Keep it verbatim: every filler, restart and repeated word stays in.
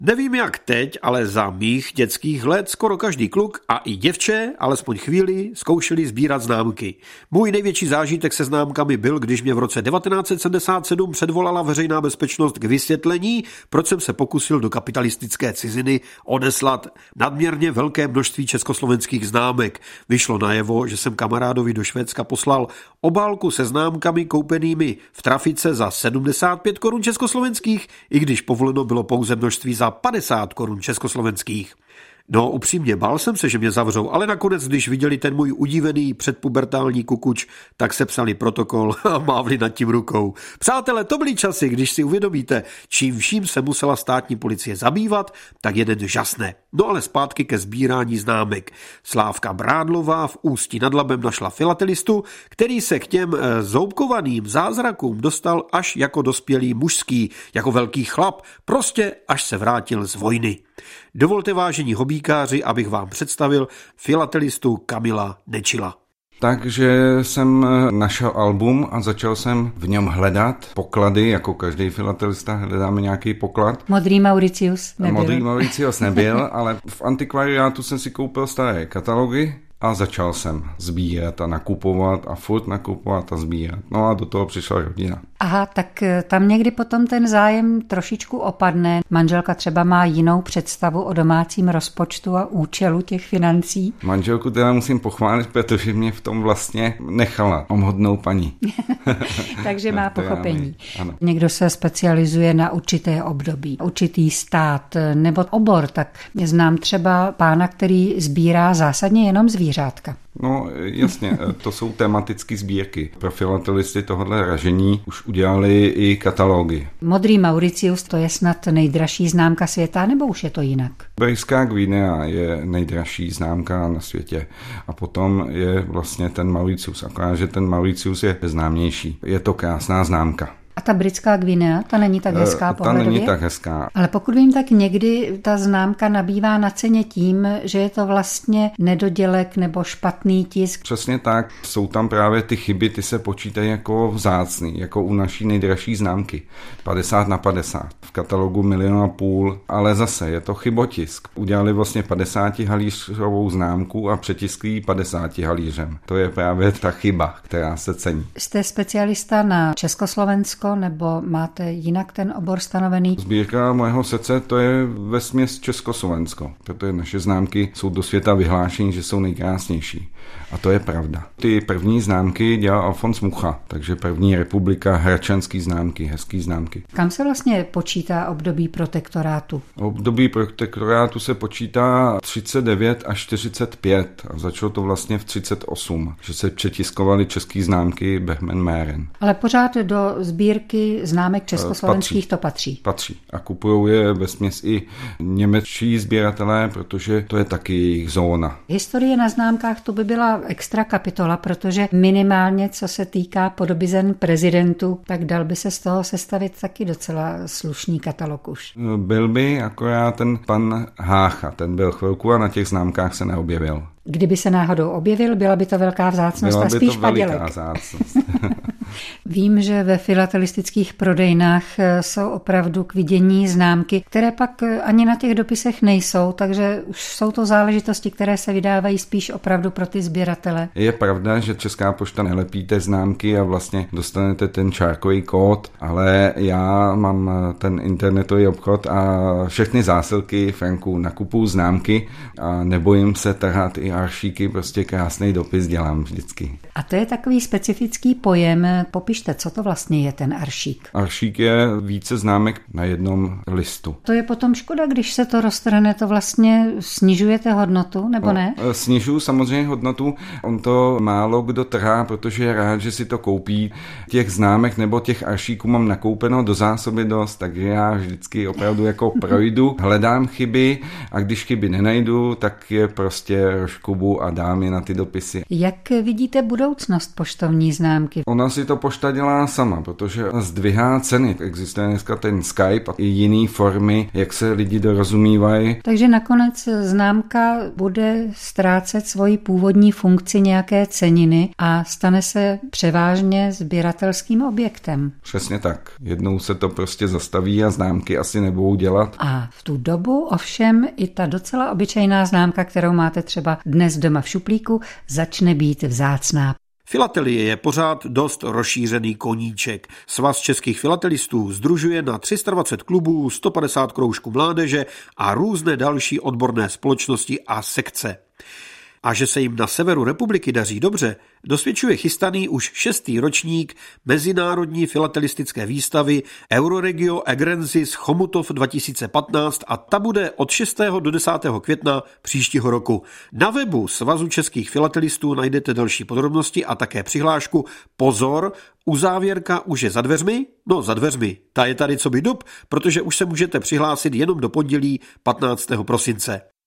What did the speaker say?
Nevím jak teď, ale za mých dětských let skoro každý kluk a i děvče alespoň chvíli zkoušeli sbírat známky. Můj největší zážitek se známkami byl, když mě v roce devatenáct set sedmdesát sedm předvolala veřejná bezpečnost k vysvětlení, proč jsem se pokusil do kapitalistické ciziny odeslat nadměrně velké množství československých známek. Vyšlo najevo, že jsem kamarádovi do Švédska poslal obálku se známkami koupenými v trafice za sedmdesát pět korun československých, i když povoleno bylo pouze množství za padesát korun československých. No upřímně, bál jsem se, že mě zavřou, ale nakonec, když viděli ten můj udivený předpubertální kukuč, tak se psali protokol a mávli nad tím rukou. Přátelé, to byly časy, když si uvědomíte, čím vším se musela státní policie zabývat, tak jeden žasne. No ale zpátky ke sbírání známek. Slávka Brádlová v Ústí nad Labem našla filatelistu, který se k těm zoubkovaným zázrakům dostal až jako dospělý mužský, jako velký chlap, prostě až se vrátil z vojny. Dovolte, vážení hobíkáři, abych vám představil filatelistu Kamila Nečila. Takže jsem našel album a začal jsem v něm hledat poklady, jako každý filatelista hledáme nějaký poklad. Modrý Mauricius nebyl. Modrý Mauricius nebyl, ale v antikvariátu jsem si koupil staré katalogy a začal jsem sbírat a nakupovat a furt nakupovat a sbírat. No a do toho přišla rodina. Aha, tak tam někdy potom ten zájem trošičku opadne. Manželka třeba má jinou představu o domácím rozpočtu a účelu těch financí. Manželku teda musím pochválit, protože mě v tom vlastně nechala omhodnou paní. Takže má pochopení. Někdo se specializuje na určité období, určitý stát nebo obor, tak znám třeba pána, který sbírá zásadně jenom zvířátka. No jasně, to jsou tematické sbírky. Pro filatelisty tohohle ražení už udělali i katalogy. Modrý Mauricius, to je snad nejdražší známka světa, nebo už je to jinak? Britská Guinea je nejdražší známka na světě. A potom je vlastně ten Mauricius, akorát, že ten Mauricius je známější. Je to krásná známka. A ta Britská Guinea, ta není tak hezká pohledově? Ta není tak hezká. Ale pokud vím, tak někdy ta známka nabývá na ceně tím, že je to vlastně nedodělek nebo špatný tisk. Přesně tak. Jsou tam právě ty chyby, ty se počítají jako vzácný, jako u naší nejdražší známky. padesát na padesát. V katalogu milion a půl, ale zase je to chybotisk. Udělali vlastně padesátihalířovou známku a přetiskli padesáti halířem. To je právě ta chyba, která se cení. Jste specialista na Československo, nebo máte jinak ten obor stanovený? Sbírka mojeho srdce to je vesměs Československo, protože naše známky jsou do světa vyhlášení, že jsou nejkrásnější. A to je pravda. Ty první známky dělal Alfons Mucha, takže první republika, hračanský známky, hezký známky. Kam se vlastně počítá období protektorátu? Období protektorátu se počítá třicet devět až čtyřicet pět a začalo to vlastně v třicet osm, že se přetiskovaly české známky Behmen-Mähren. Ale pořád do sbírky známek československých patří, to patří. Patří. A kupujou je vesměs i němečtí sběratelé, protože to je taky jejich zóna. Historie na známkách to by byla extra kapitola, protože minimálně, co se týká podobizen prezidentů, tak dal by se z toho sestavit taky docela slušný katalog už. Byl by, akorát ten pan Hácha, ten byl chvilku a na těch známkách se neobjevil. Kdyby se náhodou objevil, byla by to velká vzácnost byla a spíš by padělek. Veliká vzácnost. Vím, že ve filatelistických prodejnách jsou opravdu k vidění známky, které pak ani na těch dopisech nejsou, takže už jsou to záležitosti, které se vydávají spíš opravdu pro ty sběratele. Je pravda, že Česká pošta nelepíte známky a vlastně dostanete ten čárkový kód, ale já mám ten internetový obchod a všechny zásilky Franku nakupuju známky a nebojím se trhat i aršíky, prostě krásný dopis dělám vždycky. A to je takový specifický pojem. Popište, co to vlastně je ten aršík. Aršík je více známek na jednom listu. To je potom škoda, když se to roztrhne, to vlastně snižujete hodnotu, nebo no, ne? Snižuju samozřejmě hodnotu, on to málo kdo trhá, protože je rád, že si to koupí. Těch známek nebo těch aršíků mám nakoupeno do zásoby dost, takže já vždycky opravdu jako projdu, hledám chyby a když chyby nenajdu, tak je prostě rozkubu a dám je na ty dopisy. Jak vidíte budoucnost poštovní známky? Ona si to pošta řada dělá sama, protože zdvihá ceny. Existuje dneska ten Skype a i jiný formy, jak se lidi dorozumívají. Takže nakonec známka bude ztrácet svoji původní funkci nějaké ceniny a stane se převážně sběratelským objektem. Přesně tak. Jednou se to prostě zastaví a známky asi nebudou dělat. A v tu dobu ovšem i ta docela obyčejná známka, kterou máte třeba dnes doma v šuplíku, začne být vzácná. Filatelie je pořád dost rozšířený koníček. Svaz českých filatelistů sdružuje na tři sta dvacet klubů, sto padesát kroužků mládeže a různé další odborné společnosti a sekce. A že se jim na severu republiky daří dobře, dosvědčuje chystaný už šestý ročník Mezinárodní filatelistické výstavy Euroregio Egrensis Chomutov dva tisíce patnáct a ta bude od šestého do desátého května příštího roku. Na webu Svazu českých filatelistů najdete další podrobnosti a také přihlášku. Pozor, uzávěrka už je za dveřmi? No za dveřmi, ta je tady co by dub, protože už se můžete přihlásit jenom do pondělí patnáctého prosince.